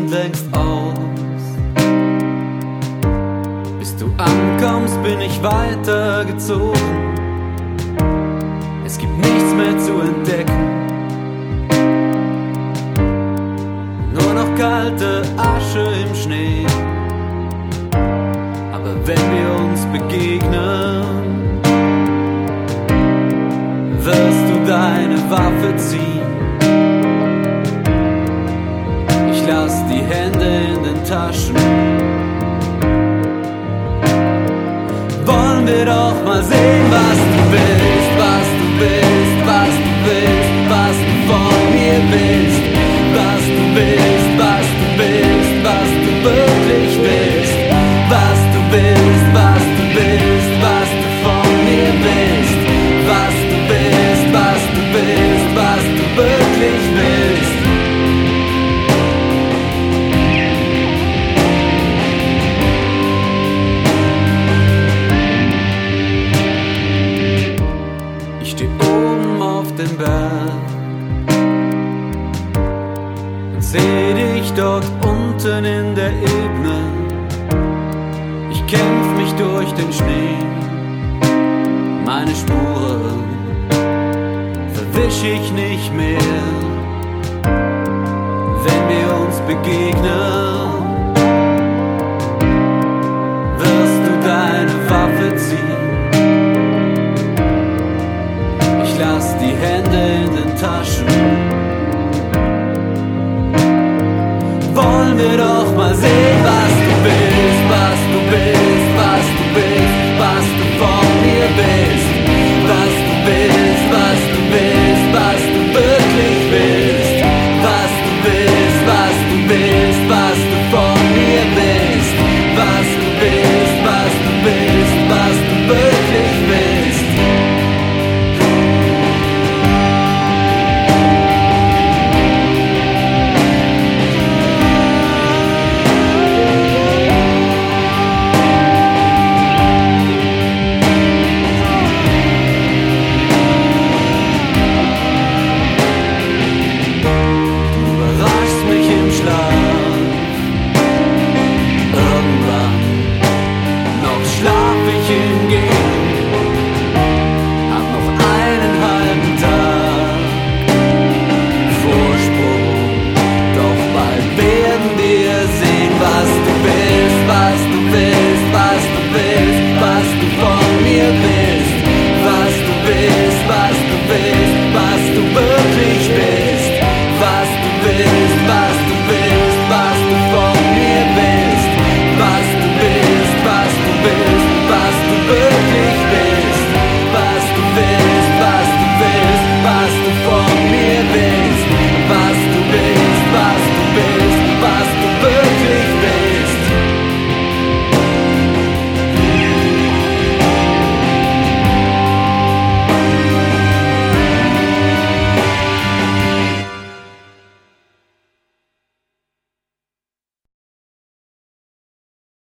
längst aus. Bis du ankommst, bin ich weitergezogen. Es gibt nichts mehr zu entdecken, nur noch kalte Asche im Schnee. Aber wenn wir uns begegnen, wirst du deine Waffe ziehen. Ich lass die Hände in den Taschen. Wollen wir doch mal sehen, was du willst, was du willst, was du willst, was du von mir willst, was du willst, was du willst, was du wirklich willst, was du willst, was du willst, was du von mir willst, was du willst, was du willst, was du wirklich willst. Ich steh oben auf dem Berg und seh dich dort unten in der Ebene. Ich kämpf mich durch den Schnee, meine Spuren verwisch ich nicht mehr. Wenn wir uns begegnen, wirst du deine Waffe ziehen.